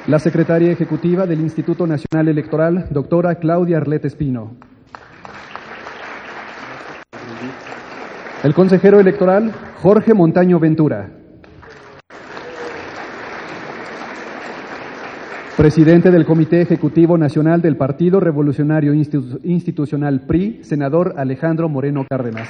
La secretaria ejecutiva del Instituto Nacional Electoral, doctora Claudia Arlet Espino. El consejero electoral, Jorge Montaño Ventura. Presidente del Comité Ejecutivo Nacional del Partido Revolucionario Institucional PRI, senador Alejandro Moreno Cárdenas.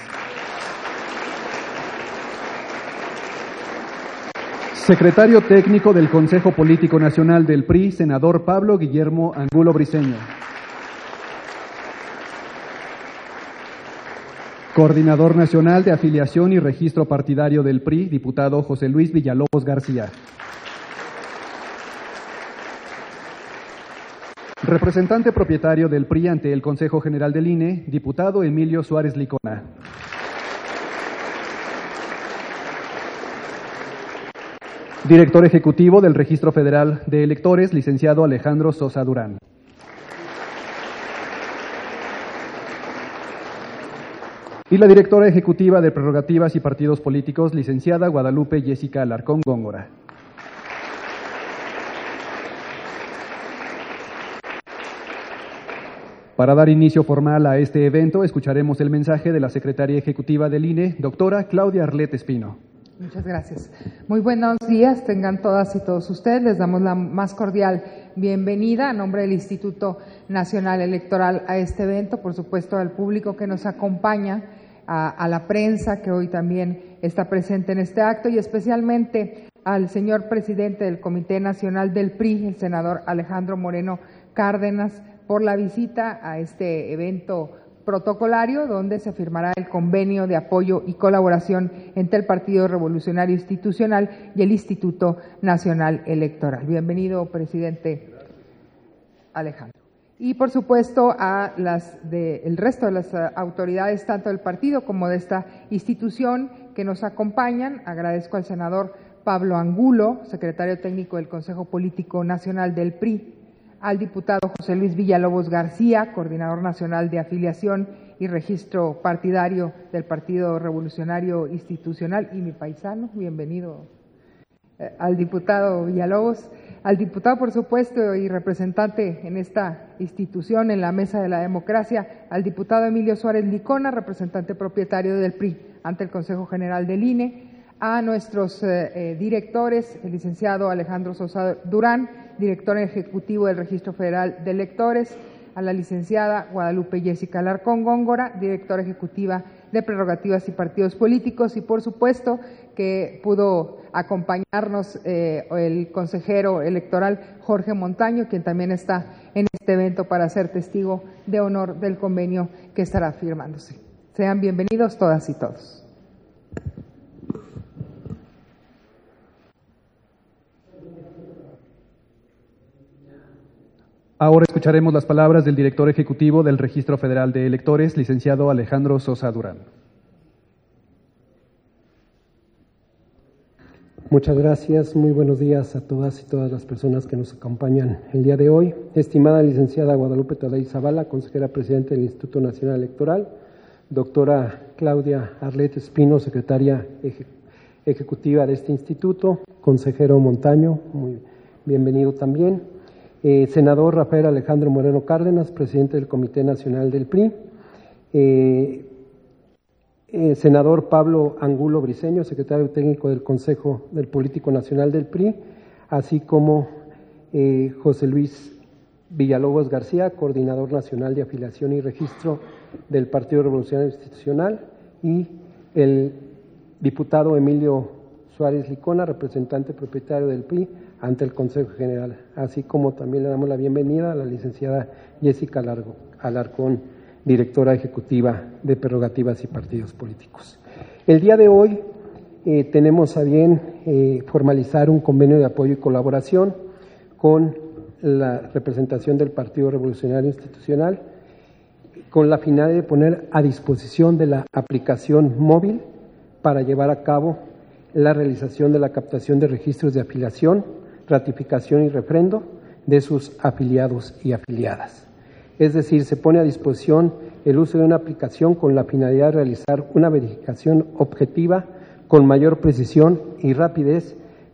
Secretario técnico del Consejo Político Nacional del PRI, senador Pablo Guillermo Angulo Briceño. Coordinador Nacional de Afiliación y Registro Partidario del PRI, diputado José Luis Villalobos García. Representante propietario del PRI ante el Consejo General del INE, diputado Emilio Suárez Licona. Director ejecutivo del Registro Federal de Electores, licenciado Alejandro Sosa Durán. Y la directora ejecutiva de Prerrogativas y Partidos Políticos, licenciada Guadalupe Jessica Alarcón Góngora. Para dar inicio formal a este evento, escucharemos el mensaje de la secretaria ejecutiva del INE, doctora Claudia Arlet Espino. Muchas gracias. Muy buenos días, tengan todas y todos ustedes. Les damos la más cordial bienvenida a nombre del Instituto Nacional Electoral a este evento, por supuesto al público que nos acompaña, a la prensa que hoy también está presente en este acto y especialmente al señor presidente del Comité Nacional del PRI, el senador Alejandro Moreno Cárdenas, por la visita a este evento protocolario donde se firmará el convenio de apoyo y colaboración entre el Partido Revolucionario Institucional y el Instituto Nacional Electoral. Bienvenido, presidente Alejandro. Y por supuesto a el resto de las autoridades, tanto del partido como de esta institución que nos acompañan. Agradezco al senador Pablo Angulo, secretario técnico del Consejo Político Nacional del PRI, al diputado José Luis Villalobos García, coordinador nacional de afiliación y registro partidario del Partido Revolucionario Institucional, y mi paisano, bienvenido al diputado Villalobos, al diputado, por supuesto, y representante en esta institución, en la Mesa de la Democracia, al diputado Emilio Suárez Licona, representante propietario del PRI ante el Consejo General del INE, a nuestros directores, el licenciado Alejandro Sosa Durán, director ejecutivo del Registro Federal de Electores, a la licenciada Guadalupe Jessica Alarcón Góngora, directora ejecutiva de Prerrogativas y Partidos Políticos, y por supuesto que pudo acompañarnos el consejero electoral Jorge Montaño, quien también está en este evento para ser testigo de honor del convenio que estará firmándose. Sean bienvenidos todas y todos. Ahora escucharemos las palabras del director ejecutivo del Registro Federal de Electores, licenciado Alejandro Sosa Durán. Muchas gracias, muy buenos días a todas y todas las personas que nos acompañan el día de hoy. Estimada licenciada Guadalupe Tadei Zavala, consejera presidente del Instituto Nacional Electoral, doctora Claudia Arlet Espino, secretaria ejecutiva de este instituto, consejero Montaño, muy bienvenido también. Senador Rafael Alejandro Moreno Cárdenas, presidente del Comité Nacional del PRI, senador Pablo Angulo Briceño, secretario técnico del Consejo del Político Nacional del PRI, así como José Luis Villalobos García, coordinador nacional de afiliación y registro del Partido Revolucionario Institucional, y el diputado Emilio Suárez Licona, representante propietario del PRI ante el Consejo General, así como también le damos la bienvenida a la licenciada Jessica Alarcón, directora ejecutiva de Prerrogativas y Partidos Políticos. El día de hoy tenemos a bien formalizar un convenio de apoyo y colaboración con la representación del Partido Revolucionario Institucional con la finalidad de poner a disposición de la aplicación móvil para llevar a cabo la realización de la captación de registros de afiliación, ratificación y refrendo de sus afiliados y afiliadas. Es decir, se pone a disposición el uso de una aplicación con la finalidad de realizar una verificación objetiva con mayor precisión y rapidez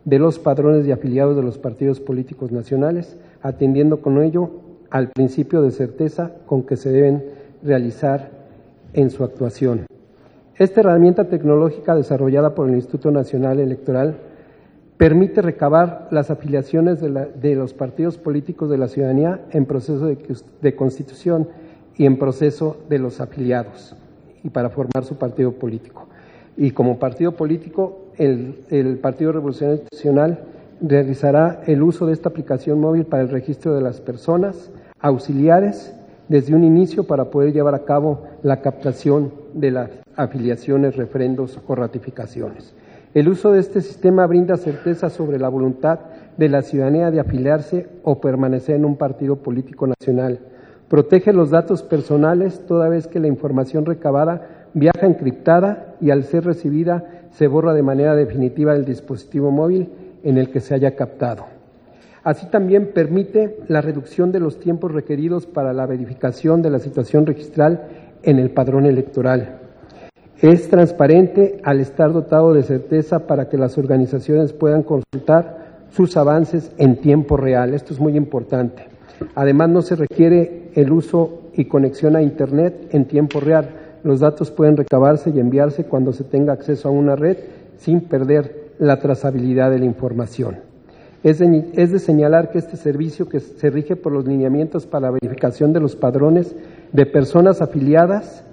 de los padrones y afiliados de los partidos políticos nacionales, atendiendo con ello al principio de certeza con que se deben realizar en su actuación. Esta herramienta tecnológica desarrollada por el Instituto Nacional Electoral permite recabar las afiliaciones de los partidos políticos de la ciudadanía en proceso de constitución y en proceso de los afiliados y para formar su partido político. Y como partido político, el Partido Revolucionario Institucional realizará el uso de esta aplicación móvil para el registro de las personas auxiliares desde un inicio para poder llevar a cabo la captación de las afiliaciones, referendos o ratificaciones. El uso de este sistema brinda certeza sobre la voluntad de la ciudadanía de afiliarse o permanecer en un partido político nacional. Protege los datos personales toda vez que la información recabada viaja encriptada y al ser recibida se borra de manera definitiva del dispositivo móvil en el que se haya captado. Así también permite la reducción de los tiempos requeridos para la verificación de la situación registral en el padrón electoral. Es transparente al estar dotado de certeza para que las organizaciones puedan consultar sus avances en tiempo real. Esto es muy importante. Además, no se requiere el uso y conexión a Internet en tiempo real. Los datos pueden recabarse y enviarse cuando se tenga acceso a una red sin perder la trazabilidad de la información. Es de señalar que este servicio, que se rige por los lineamientos para la verificación de los padrones de personas afiliadas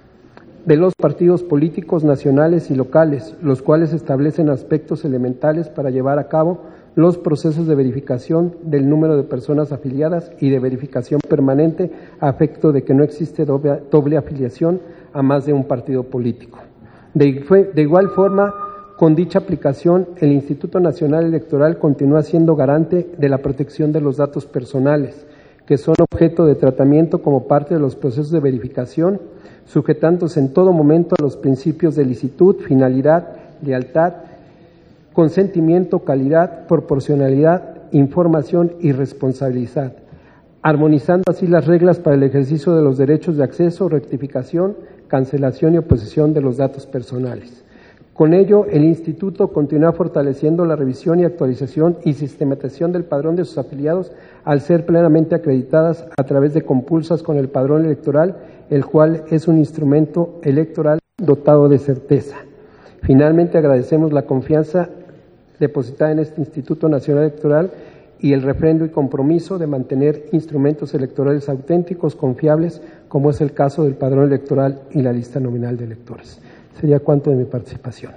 de los partidos políticos nacionales y locales, los cuales establecen aspectos elementales para llevar a cabo los procesos de verificación del número de personas afiliadas y de verificación permanente a efecto de que no existe doble afiliación a más de un partido político. De igual forma, con dicha aplicación, el Instituto Nacional Electoral continúa siendo garante de la protección de los datos personales, que son objeto de tratamiento como parte de los procesos de verificación, sujetándose en todo momento a los principios de licitud, finalidad, lealtad, consentimiento, calidad, proporcionalidad, información y responsabilidad, armonizando así las reglas para el ejercicio de los derechos de acceso, rectificación, cancelación y oposición de los datos personales. Con ello, el Instituto continúa fortaleciendo la revisión y actualización y sistematización del padrón de sus afiliados al ser plenamente acreditadas a través de compulsas con el padrón electoral, el cual es un instrumento electoral dotado de certeza. Finalmente, agradecemos la confianza depositada en este Instituto Nacional Electoral y el refrendo y compromiso de mantener instrumentos electorales auténticos, confiables, como es el caso del padrón electoral y la lista nominal de electores. Sería cuanto de mi participación.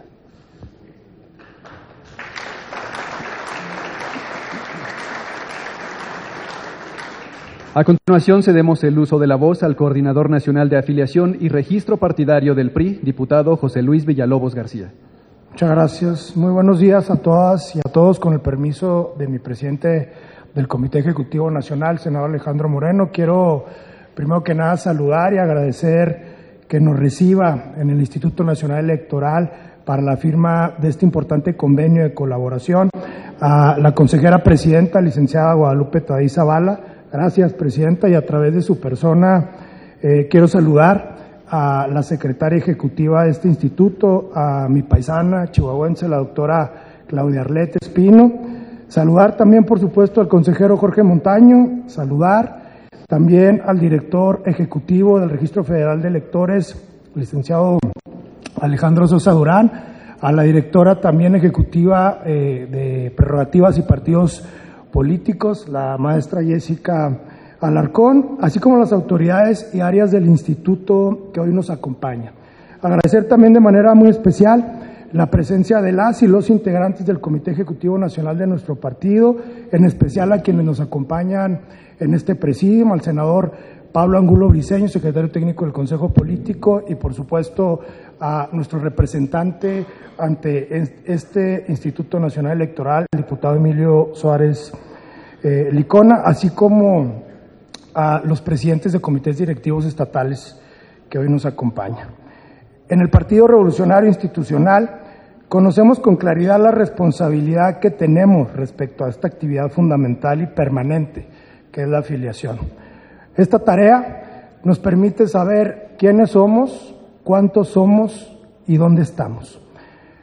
A continuación, cedemos el uso de la voz al Coordinador Nacional de Afiliación y Registro Partidario del PRI, diputado José Luis Villalobos García. Muchas gracias. Muy buenos días a todas y a todos. Con el permiso de mi presidente del Comité Ejecutivo Nacional, senador Alejandro Moreno, quiero primero que nada saludar y agradecer que nos reciba en el Instituto Nacional Electoral para la firma de este importante convenio de colaboración a la consejera presidenta, licenciada Guadalupe Tadei Zavala. Gracias, presidenta, y a través de su persona quiero saludar a la secretaria ejecutiva de este instituto, a mi paisana chihuahuense, la doctora Claudia Arlete Espino. Saludar también, por supuesto, al consejero Jorge Montaño, saludar también al director ejecutivo del Registro Federal de Electores, licenciado Alejandro Sosa Durán, a la directora también ejecutiva de Prerrogativas y Partidos Políticos, la maestra Jessica Alarcón, así como las autoridades y áreas del instituto que hoy nos acompañan. Agradecer también de manera muy especial la presencia de las y los integrantes del Comité Ejecutivo Nacional de nuestro partido, en especial a quienes nos acompañan en este presidium, al senador Pablo Angulo Briceño, secretario técnico del Consejo Político, y por supuesto a nuestro representante ante este Instituto Nacional Electoral, el diputado Emilio Suárez Licona, así como a los presidentes de comités directivos estatales que hoy nos acompañan. En el Partido Revolucionario Institucional conocemos con claridad la responsabilidad que tenemos respecto a esta actividad fundamental y permanente, que es la afiliación. Esta tarea nos permite saber quiénes somos, cuántos somos y dónde estamos.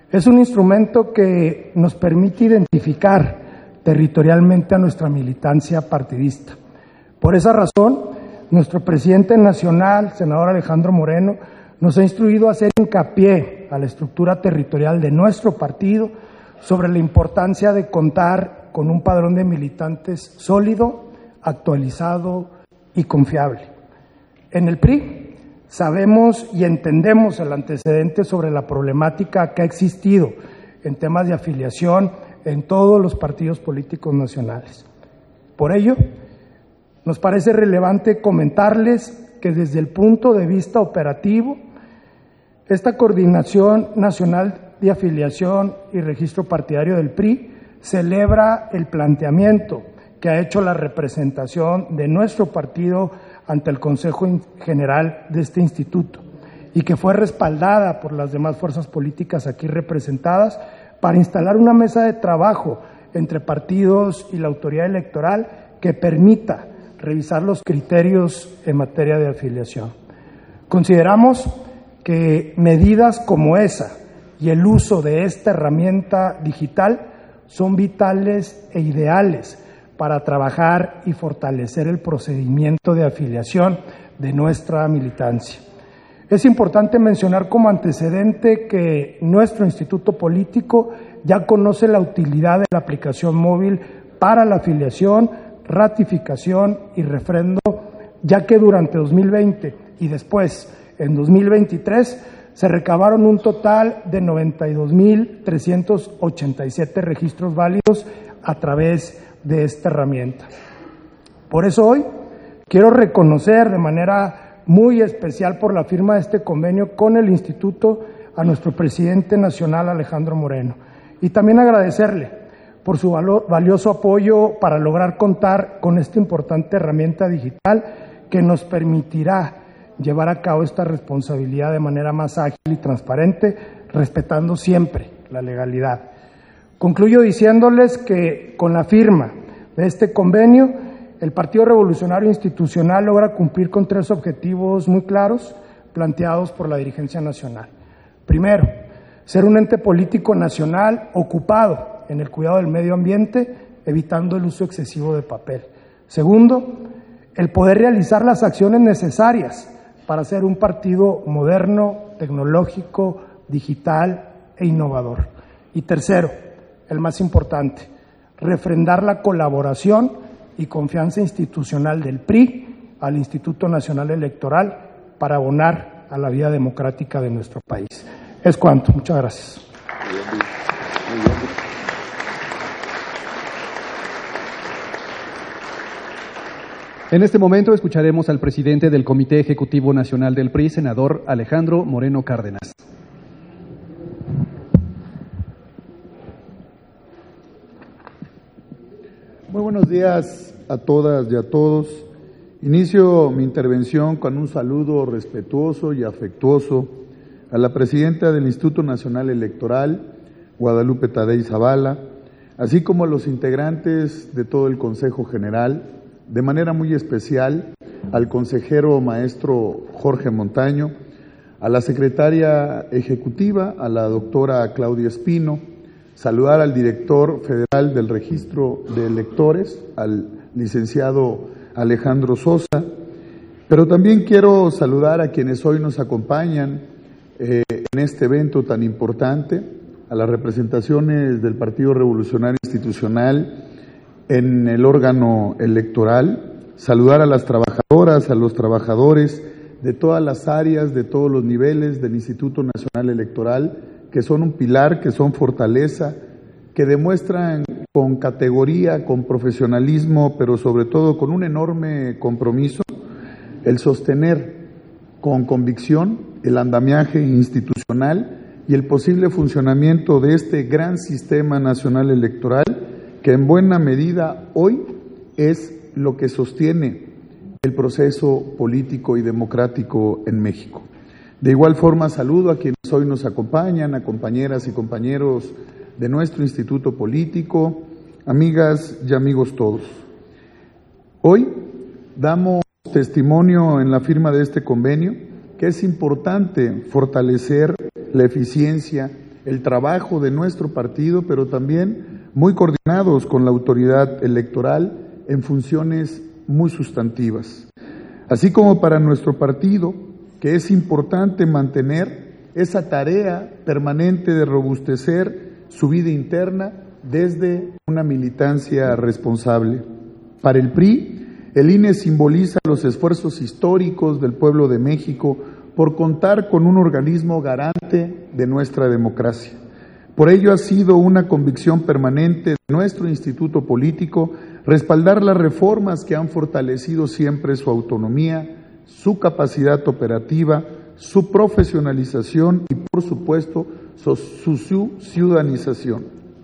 Es un instrumento que nos permite identificar territorialmente a nuestra militancia partidista. Por esa razón, nuestro presidente nacional, senador Alejandro Moreno, nos ha instruido a hacer hincapié a la estructura territorial de nuestro partido sobre la importancia de contar con un padrón de militantes sólido, actualizado y confiable. En el PRI sabemos y entendemos el antecedente sobre la problemática que ha existido en temas de afiliación en todos los partidos políticos nacionales. Por ello, nos parece relevante comentarles que desde el punto de vista operativo, esta Coordinación Nacional de Afiliación y Registro Partidario del PRI celebra el planteamiento que ha hecho la representación de nuestro partido ante el Consejo General de este instituto y que fue respaldada por las demás fuerzas políticas aquí representadas para instalar una mesa de trabajo entre partidos y la autoridad electoral que permita revisar los criterios en materia de afiliación. Consideramos que medidas como esa y el uso de esta herramienta digital son vitales e ideales para trabajar y fortalecer el procedimiento de afiliación de nuestra militancia. Es importante mencionar como antecedente que nuestro instituto político ya conoce la utilidad de la aplicación móvil para la afiliación, ratificación y refrendo, ya que durante 2020 y después, en 2023, se recabaron un total de 92.387 registros válidos a través de esta herramienta. Por eso hoy quiero reconocer de manera muy especial por la firma de este convenio con el Instituto a nuestro presidente nacional Alejandro Moreno y también agradecerle por su valioso apoyo para lograr contar con esta importante herramienta digital que nos permitirá llevar a cabo esta responsabilidad de manera más ágil y transparente, respetando siempre la legalidad. Concluyo diciéndoles que con la firma de este convenio, el Partido Revolucionario Institucional logra cumplir con 3 objetivos muy claros planteados por la dirigencia nacional. Primero, ser un ente político nacional ocupado en el cuidado del medio ambiente, evitando el uso excesivo de papel. Segundo, el poder realizar las acciones necesarias para ser un partido moderno, tecnológico, digital e innovador. Y tercero, el más importante, refrendar la colaboración y confianza institucional del PRI al Instituto Nacional Electoral para abonar a la vida democrática de nuestro país. Es cuanto. Muchas gracias. En este momento escucharemos al presidente del Comité Ejecutivo Nacional del PRI, senador Alejandro Moreno Cárdenas. Muy buenos días a todas y a todos. Inicio mi intervención con un saludo respetuoso y afectuoso a la presidenta del Instituto Nacional Electoral, Guadalupe Tadei Zavala, así como a los integrantes de todo el Consejo General, de manera muy especial al consejero maestro Jorge Montaño, a la secretaria ejecutiva, a la doctora Claudia Espino, saludar al director federal del Registro de Electores, al licenciado Alejandro Sosa, pero también quiero saludar a quienes hoy nos acompañan en este evento tan importante, a las representaciones del Partido Revolucionario Institucional en el órgano electoral, saludar a las trabajadoras, a los trabajadores de todas las áreas, de todos los niveles del Instituto Nacional Electoral, que son un pilar, que son fortaleza, que demuestran con categoría, con profesionalismo, pero sobre todo con un enorme compromiso, el sostener con convicción el andamiaje institucional y el posible funcionamiento de este gran sistema nacional electoral, que en buena medida hoy es lo que sostiene el proceso político y democrático en México. De igual forma, saludo a quienes hoy nos acompañan, a compañeras y compañeros de nuestro instituto político, amigas y amigos todos. Hoy damos testimonio en la firma de este convenio que es importante fortalecer la eficiencia, el trabajo de nuestro partido, pero también muy coordinados con la autoridad electoral en funciones muy sustantivas. Así como para nuestro partido, que es importante mantener esa tarea permanente de robustecer su vida interna desde una militancia responsable. Para el PRI, el INE simboliza los esfuerzos históricos del pueblo de México por contar con un organismo garante de nuestra democracia. Por ello ha sido una convicción permanente de nuestro instituto político respaldar las reformas que han fortalecido siempre su autonomía, su capacidad operativa, su profesionalización y, por supuesto, su ciudadanización.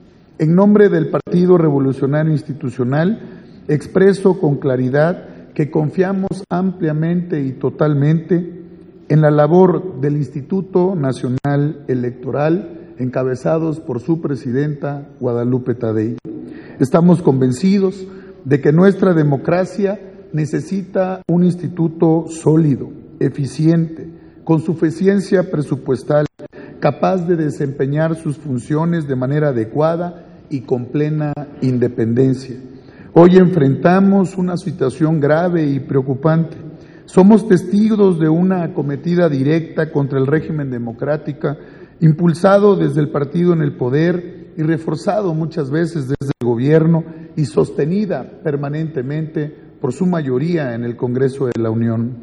En nombre del Partido Revolucionario Institucional, expreso con claridad que confiamos ampliamente y totalmente en la labor del Instituto Nacional Electoral, encabezados por su presidenta Guadalupe Tadei. Estamos convencidos de que nuestra democracia necesita un instituto sólido, eficiente, con suficiencia presupuestal, capaz de desempeñar sus funciones de manera adecuada y con plena independencia. Hoy enfrentamos una situación grave y preocupante. Somos testigos de una acometida directa contra el régimen democrático, impulsado desde el partido en el poder y reforzado muchas veces desde el gobierno y sostenida permanentemente por su mayoría en el Congreso de la Unión.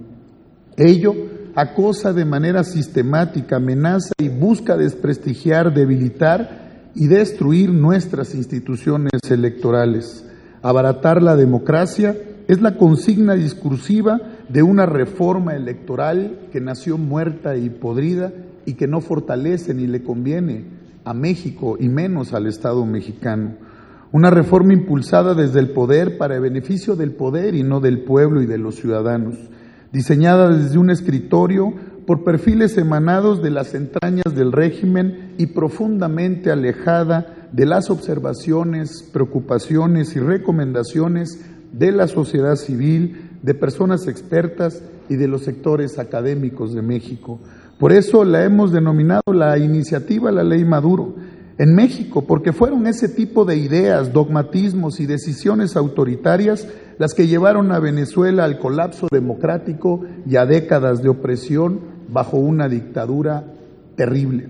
Ello acosa de manera sistemática, amenaza y busca desprestigiar, debilitar y destruir nuestras instituciones electorales. Abaratar la democracia es la consigna discursiva de una reforma electoral que nació muerta y podrida y que no fortalece ni le conviene a México y menos al Estado mexicano. Una reforma impulsada desde el poder para el beneficio del poder y no del pueblo y de los ciudadanos, diseñada desde un escritorio por perfiles emanados de las entrañas del régimen y profundamente alejada de las observaciones, preocupaciones y recomendaciones de la sociedad civil, de personas expertas y de los sectores académicos de México. Por eso la hemos denominado la iniciativa La Ley Maduro en México, porque fueron ese tipo de ideas, dogmatismos y decisiones autoritarias las que llevaron a Venezuela al colapso democrático y a décadas de opresión bajo una dictadura terrible.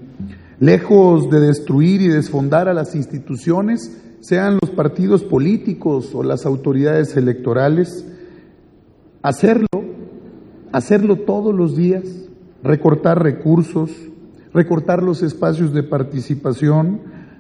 Lejos de destruir y desfondar a las instituciones, sean los partidos políticos o las autoridades electorales, hacerlo todos los días, recortar recursos, recortar los espacios de participación,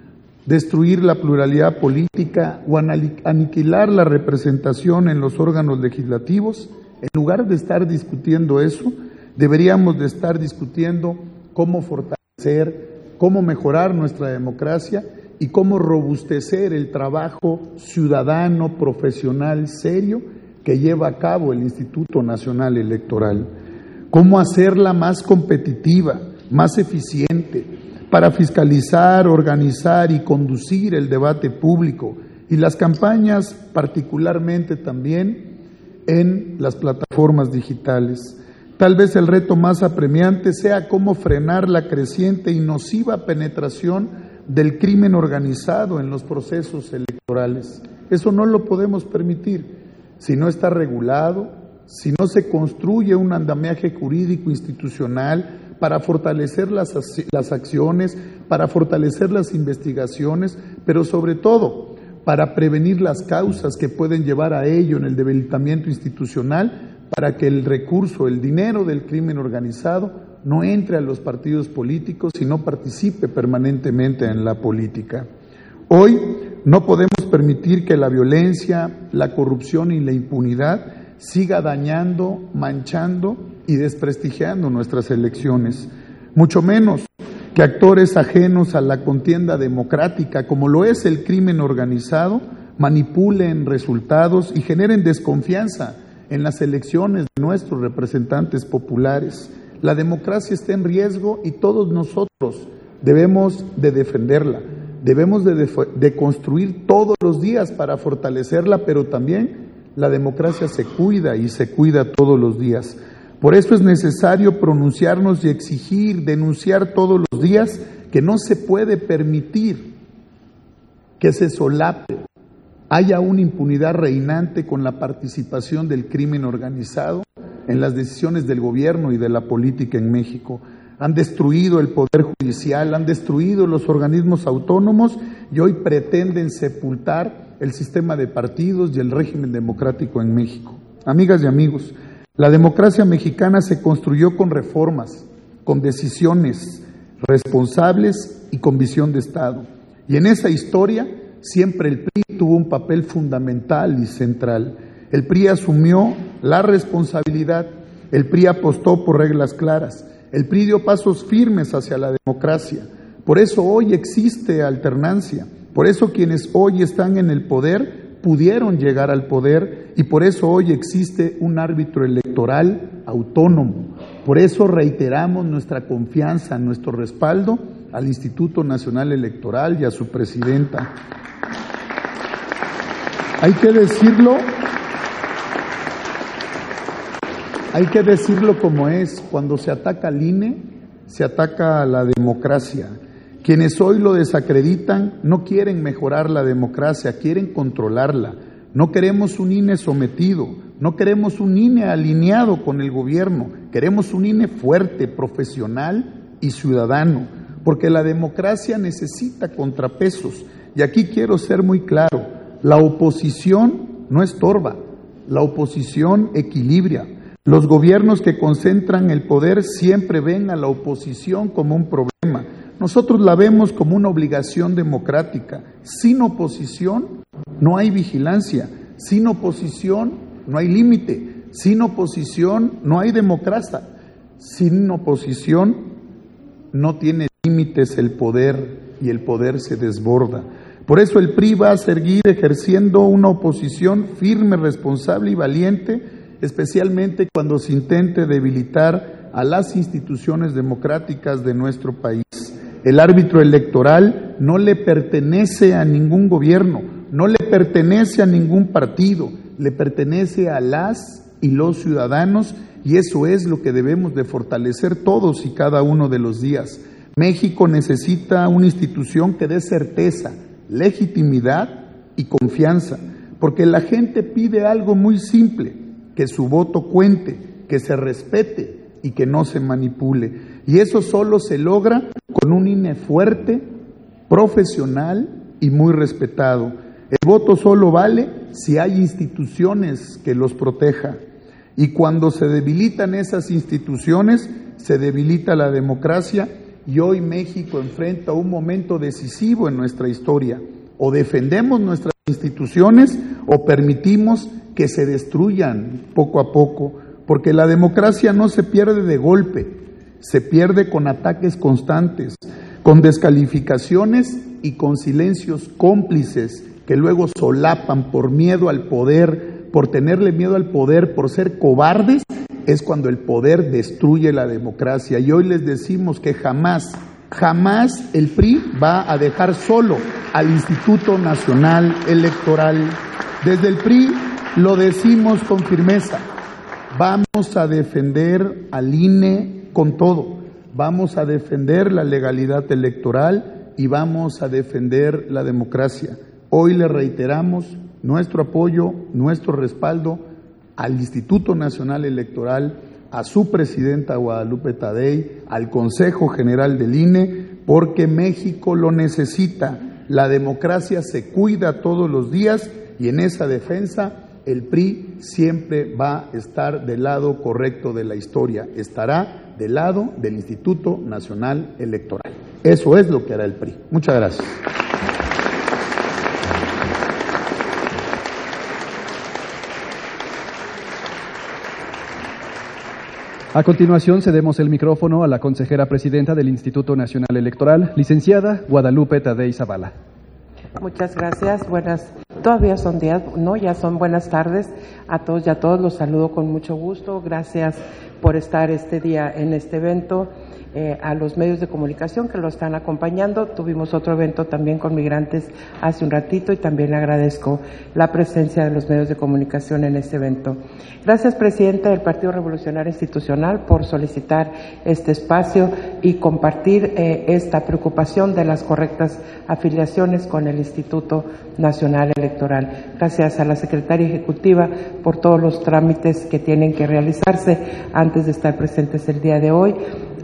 destruir la pluralidad política o aniquilar la representación en los órganos legislativos. En lugar de estar discutiendo eso, deberíamos de estar discutiendo cómo fortalecer, cómo mejorar nuestra democracia y cómo robustecer el trabajo ciudadano, profesional, serio que lleva a cabo el Instituto Nacional Electoral. Cómo hacerla más competitiva, más eficiente, para fiscalizar, organizar y conducir el debate público y las campañas, particularmente también en las plataformas digitales. Tal vez el reto más apremiante sea cómo frenar la creciente y nociva penetración del crimen organizado en los procesos electorales. Eso no lo podemos permitir si no está regulado, si no se construye un andamiaje jurídico institucional para fortalecer las acciones, para fortalecer las investigaciones, pero sobre todo para prevenir las causas que pueden llevar a ello en el debilitamiento institucional, para que el recurso, el dinero del crimen organizado no entre a los partidos políticos y no participe permanentemente en la política. Hoy no podemos permitir que la violencia, la corrupción y la impunidad siga dañando, manchando y desprestigiando nuestras elecciones, mucho menos que actores ajenos a la contienda democrática, como lo es el crimen organizado, manipulen resultados y generen desconfianza en las elecciones de nuestros representantes populares. La democracia está en riesgo y todos nosotros debemos de defenderla, debemos de construir todos los días para fortalecerla, pero también la democracia se cuida y se cuida todos los días. Por eso es necesario pronunciarnos y exigir, denunciar todos los días que no se puede permitir que se solape, haya una impunidad reinante con la participación del crimen organizado en las decisiones del gobierno y de la política en México. Han destruido el poder judicial, han destruido los organismos autónomos y hoy pretenden sepultar el sistema de partidos y el régimen democrático en México. Amigas y amigos, la democracia mexicana se construyó con reformas, con decisiones responsables y con visión de Estado. Y en esa historia siempre el PRI tuvo un papel fundamental y central. El PRI asumió la responsabilidad, el PRI apostó por reglas claras, el PRI dio pasos firmes hacia la democracia. Por eso hoy existe alternancia, por eso quienes hoy están en el poder pudieron llegar al poder y por eso hoy existe un árbitro electoral autónomo. Por eso reiteramos nuestra confianza, nuestro respaldo al Instituto Nacional Electoral y a su presidenta. Hay que decirlo como es, cuando se ataca al INE, se ataca a la democracia. Quienes hoy lo desacreditan no quieren mejorar la democracia, quieren controlarla. No queremos un INE sometido, no queremos un INE alineado con el gobierno, queremos un INE fuerte, profesional y ciudadano, porque la democracia necesita contrapesos. Y aquí quiero ser muy claro, la oposición no estorba, la oposición equilibra. Los gobiernos que concentran el poder siempre ven a la oposición como un problema. Nosotros la vemos como una obligación democrática. Sin oposición no hay vigilancia, sin oposición no hay límite, sin oposición no hay democracia, sin oposición no tiene límites el poder y el poder se desborda. Por eso el PRI va a seguir ejerciendo una oposición firme, responsable y valiente, especialmente cuando se intente debilitar a las instituciones democráticas de nuestro país. El árbitro electoral no le pertenece a ningún gobierno, no le pertenece a ningún partido, le pertenece a las y los ciudadanos y eso es lo que debemos de fortalecer todos y cada uno de los días. México necesita una institución que dé certeza, legitimidad y confianza, porque la gente pide algo muy simple, que su voto cuente, que se respete y que no se manipule. Y eso solo se logra con un INE fuerte, profesional y muy respetado. El voto solo vale si hay instituciones que los protejan. Y cuando se debilitan esas instituciones, se debilita la democracia y hoy México enfrenta un momento decisivo en nuestra historia. O defendemos nuestras instituciones o permitimos que se destruyan poco a poco, porque la democracia no se pierde de golpe, se pierde con ataques constantes, con descalificaciones y con silencios cómplices que luego solapan por miedo al poder, por tenerle miedo al poder, por ser cobardes, es cuando el poder destruye la democracia. Y hoy les decimos que jamás el PRI va a dejar solo al Instituto Nacional Electoral. Desde el PRI lo decimos con firmeza, vamos a defender al INE con todo, vamos a defender la legalidad electoral y vamos a defender la democracia. Hoy le reiteramos nuestro apoyo, nuestro respaldo al Instituto Nacional Electoral, a su presidenta Guadalupe Tadei, al Consejo General del INE, porque México lo necesita. La democracia se cuida todos los días y en esa defensa el PRI siempre va a estar del lado correcto de la historia, estará del lado del Instituto Nacional Electoral. Eso es lo que hará el PRI. Muchas gracias. A continuación, cedemos el micrófono a la consejera presidenta del Instituto Nacional Electoral, licenciada Guadalupe Tadei Zavala. Muchas gracias. Todavía son días, no, ya son buenas tardes a todos y a todos. Los saludo con mucho gusto. Gracias por estar este día en este evento. a los medios de comunicación que lo están acompañando. Tuvimos otro evento también con migrantes hace un ratito y también le agradezco la presencia de los medios de comunicación en este evento. Gracias, presidente del Partido Revolucionario Institucional, por solicitar este espacio y compartir esta preocupación de las correctas afiliaciones con el Instituto Nacional Electoral. Gracias a la secretaria ejecutiva por todos los trámites que tienen que realizarse antes de estar presentes el día de hoy,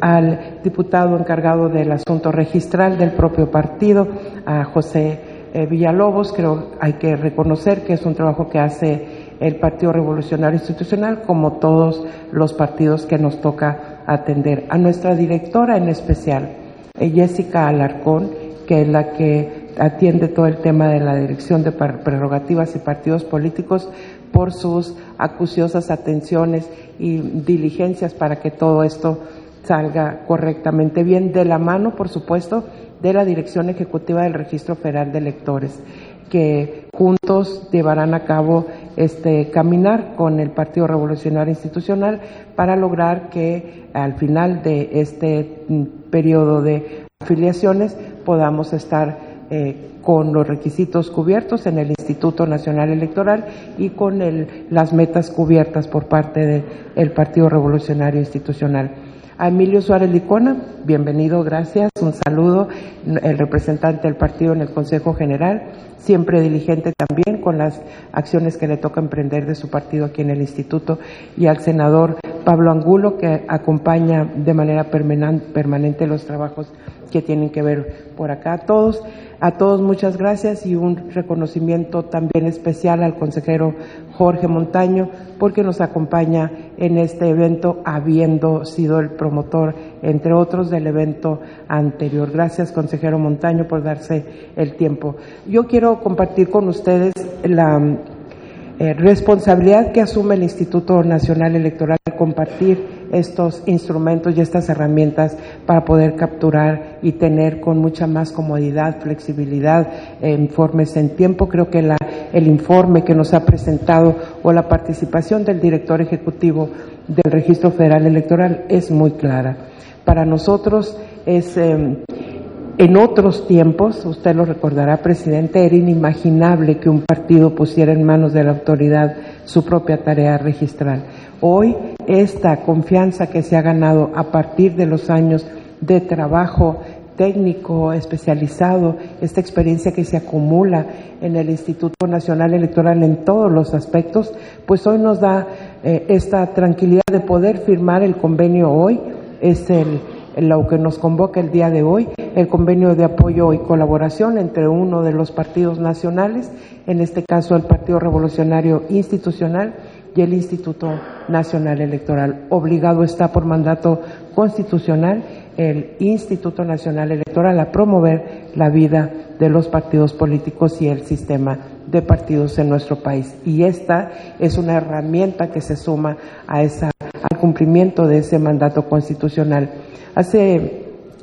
al diputado encargado del asunto registral del propio partido, a José Villalobos. Creo hay que reconocer que es un trabajo que hace el Partido Revolucionario Institucional, como todos los partidos que nos toca atender. A nuestra directora en especial, Jessica Alarcón, que es la que atiende todo el tema de la dirección de prerrogativas y partidos políticos, por sus acuciosas atenciones y diligencias para que todo esto salga correctamente bien, de la mano, por supuesto, de la Dirección Ejecutiva del Registro Federal de Electores, que juntos llevarán a cabo este caminar con el Partido Revolucionario Institucional para lograr que al final de este periodo de afiliaciones podamos estar con los requisitos cubiertos en el Instituto Nacional Electoral y con las metas cubiertas por parte del Partido Revolucionario Institucional. A Emilio Suárez Licona, bienvenido, gracias, un saludo, el representante del partido en el Consejo General, siempre diligente también con las acciones que le toca emprender de su partido aquí en el Instituto, y al senador Pablo Angulo, que acompaña de manera permanente los trabajos que tienen que ver por acá. A todos muchas gracias y un reconocimiento también especial al consejero Jorge Montaño, porque nos acompaña en este evento, habiendo sido el promotor, entre otros, del evento anterior. Gracias, consejero Montaño, por darse el tiempo. Yo quiero compartir con ustedes la responsabilidad que asume el Instituto Nacional Electoral de compartir estos instrumentos y estas herramientas para poder capturar y tener con mucha más comodidad, flexibilidad, informes en tiempo. Creo que el informe que nos ha presentado o la participación del director ejecutivo del Registro Federal Electoral es muy clara. Para nosotros es en otros tiempos, usted lo recordará, presidente, era inimaginable que un partido pusiera en manos de la autoridad su propia tarea registral. Hoy, esta confianza que se ha ganado a partir de los años de trabajo técnico, especializado, esta experiencia que se acumula en el Instituto Nacional Electoral en todos los aspectos, pues hoy nos da esta tranquilidad de poder firmar el convenio hoy. Es lo que nos convoca el día de hoy, el convenio de apoyo y colaboración entre uno de los partidos nacionales, en este caso el Partido Revolucionario Institucional y el Instituto Nacional Electoral. Obligado está por mandato constitucional el Instituto Nacional Electoral a promover la vida de los partidos políticos y el sistema de partidos en nuestro país. Y esta es una herramienta que se suma al cumplimiento de ese mandato constitucional. Hace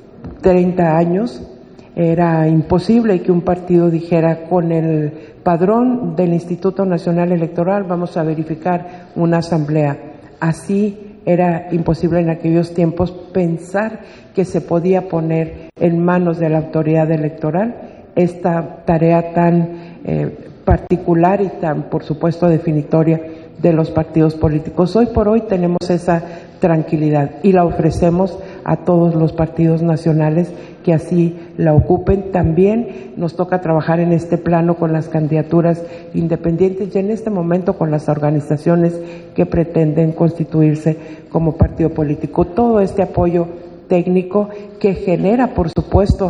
30 años era imposible que un partido dijera: con el padrón del Instituto Nacional Electoral vamos a verificar una asamblea. Así era imposible en aquellos tiempos pensar que se podía poner en manos de la autoridad electoral esta tarea tan particular y tan, por supuesto, definitoria de los partidos políticos. Hoy por hoy tenemos esa tranquilidad y la ofrecemos a todos los partidos nacionales que así la ocupen. También nos toca trabajar en este plano con las candidaturas independientes y en este momento con las organizaciones que pretenden constituirse como partido político. Todo este apoyo técnico que genera, por supuesto,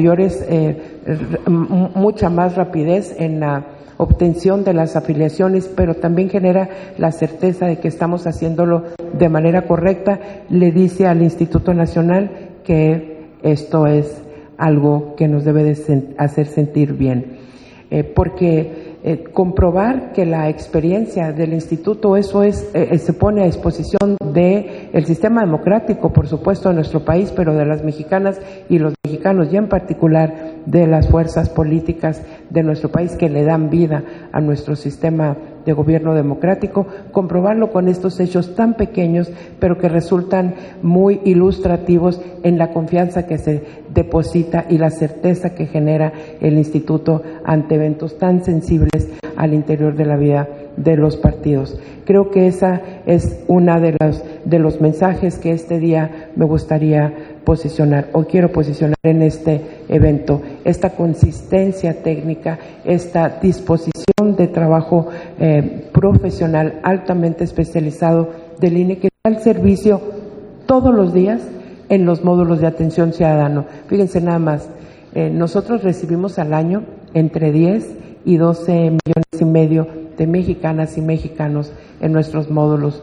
mucha más rapidez en la obtención de las afiliaciones, pero también genera la certeza de que estamos haciéndolo de manera correcta. Le dice al Instituto Nacional que esto es algo que nos debe de hacer sentir bien, porque comprobar que la experiencia del instituto, eso es, se pone a disposición del sistema democrático, por supuesto, de nuestro país, pero de las mexicanas y los mexicanos, y en particular de las fuerzas políticas de nuestro país que le dan vida a nuestro sistema de gobierno democrático, comprobarlo con estos hechos tan pequeños, pero que resultan muy ilustrativos en la confianza que se deposita y la certeza que genera el instituto ante eventos tan sensibles al interior de la vida de los partidos. Creo que esa es una de los mensajes que este día me gustaría posicionar o quiero posicionar en este evento, esta consistencia técnica, esta disposición de trabajo profesional altamente especializado del INE que da el servicio todos los días en los módulos de atención ciudadano. Fíjense nada más, nosotros recibimos al año entre 10 y 12 millones y medio de mexicanas y mexicanos en nuestros módulos,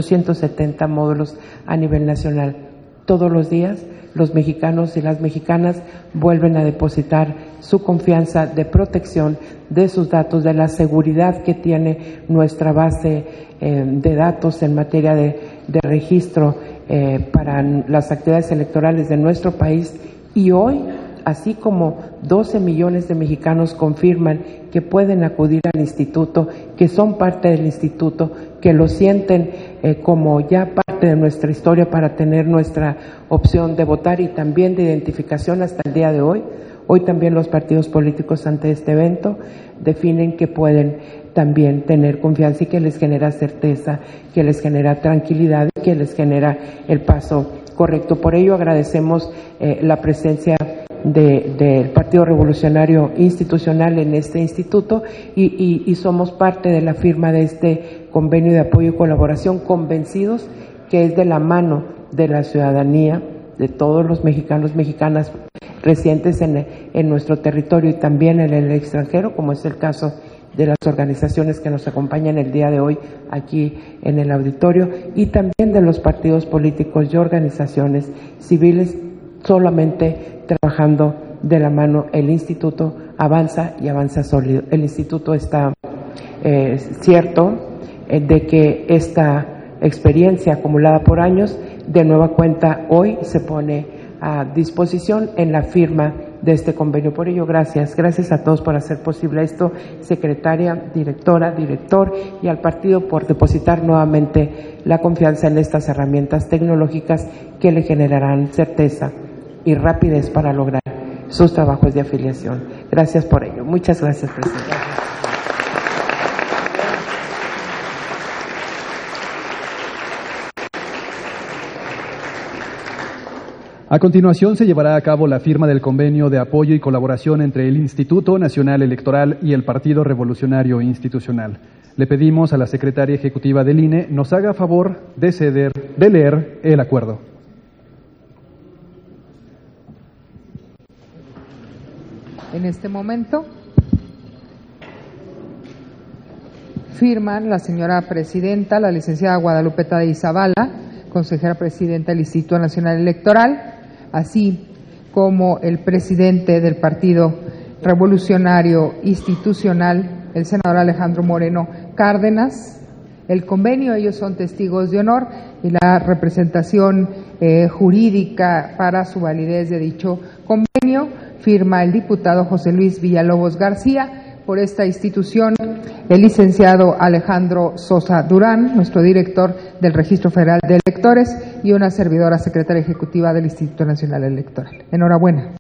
870 módulos a nivel nacional. Todos los días los mexicanos y las mexicanas vuelven a depositar su confianza de protección de sus datos, de la seguridad que tiene nuestra base de datos en materia de registro para las actividades electorales de nuestro país. Y hoy, así como 12 millones de mexicanos confirman que pueden acudir al instituto, que son parte del instituto, que lo sienten como ya parte de nuestra historia para tener nuestra opción de votar y también de identificación hasta el día de hoy. Hoy también los partidos políticos ante este evento definen que pueden también tener confianza y que les genera certeza, que les genera tranquilidad y que les genera el paso correcto. Por ello agradecemos la presencia del Partido Revolucionario Institucional en este instituto y somos parte de la firma de este convenio de apoyo y colaboración, convencidos que es de la mano de la ciudadanía, de todos los mexicanos, mexicanas residentes en nuestro territorio y también en el extranjero, como es el caso de las organizaciones que nos acompañan el día de hoy aquí en el auditorio, y también de los partidos políticos y organizaciones civiles, solamente trabajando de la mano. El instituto avanza y avanza sólido. El instituto está cierto de que esta experiencia acumulada por años de nueva cuenta hoy se pone a disposición en la firma de este convenio. Por ello, gracias a todos por hacer posible esto, secretaria, directora, director, y al partido por depositar nuevamente la confianza en estas herramientas tecnológicas que le generarán certeza y rapidez para lograr sus trabajos de afiliación. Gracias por ello. Muchas gracias, presidente. A continuación se llevará a cabo la firma del convenio de apoyo y colaboración entre el Instituto Nacional Electoral y el Partido Revolucionario Institucional. Le pedimos a la secretaria ejecutiva del INE nos haga favor de leer el acuerdo. En este momento firman la señora presidenta, la licenciada Guadalupe Tadei Zavala, consejera presidenta del Instituto Nacional Electoral, así como el presidente del Partido Revolucionario Institucional, el senador Alejandro Moreno Cárdenas. El convenio, ellos son testigos de honor, y la representación jurídica para su validez de dicho convenio firma el diputado José Luis Villalobos García. Por esta institución, el licenciado Alejandro Sosa Durán, nuestro director del Registro Federal de Electores, y una servidora secretaria ejecutiva del Instituto Nacional Electoral. Enhorabuena.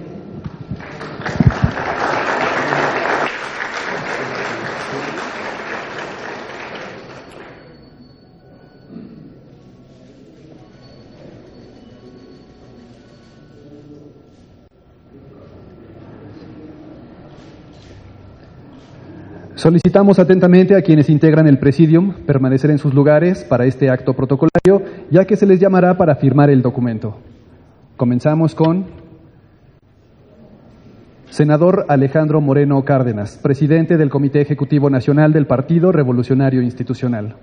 Solicitamos atentamente a quienes integran el Presidium permanecer en sus lugares para este acto protocolario, ya que se les llamará para firmar el documento. Comenzamos con senador Alejandro Moreno Cárdenas, presidente del Comité Ejecutivo Nacional del Partido Revolucionario Institucional.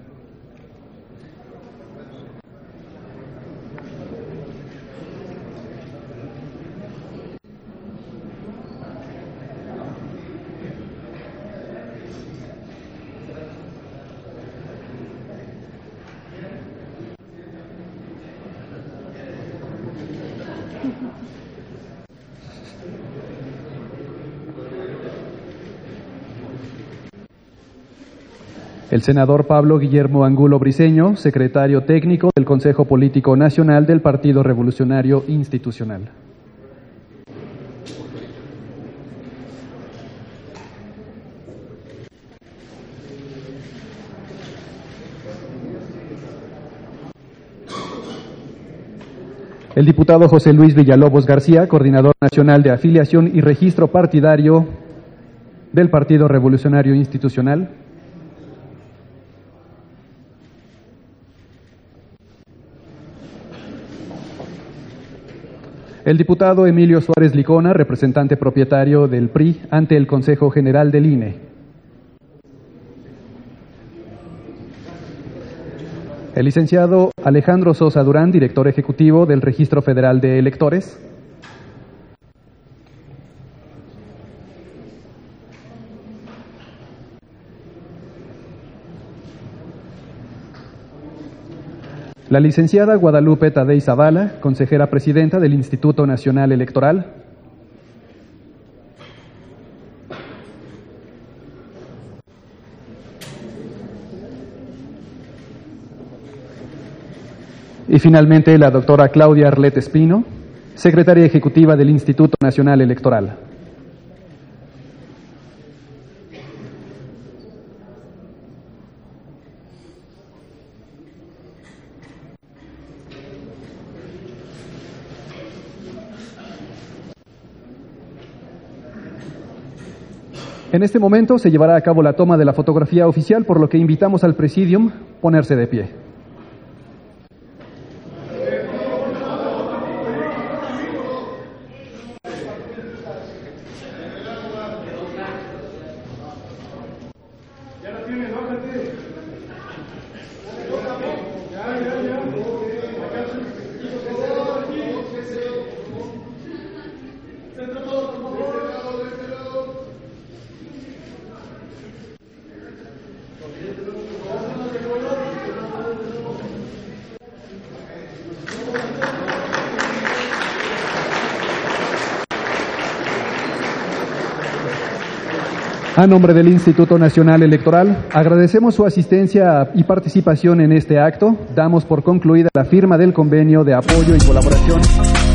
El senador Pablo Guillermo Angulo Briceño, secretario técnico del Consejo Político Nacional del Partido Revolucionario Institucional. El diputado José Luis Villalobos García, coordinador nacional de afiliación y registro partidario del Partido Revolucionario Institucional. El diputado Emilio Suárez Licona, representante propietario del PRI ante el Consejo General del INE. El licenciado Alejandro Sosa Durán, director ejecutivo del Registro Federal de Electores. La licenciada Guadalupe Tadei Zavala, consejera presidenta del Instituto Nacional Electoral. Y finalmente la doctora Claudia Arlet Espino, secretaria ejecutiva del Instituto Nacional Electoral. En este momento se llevará a cabo la toma de la fotografía oficial, por lo que invitamos al Presidium a ponerse de pie. A nombre del Instituto Nacional Electoral, agradecemos su asistencia y participación en este acto. Damos por concluida la firma del convenio de apoyo y colaboración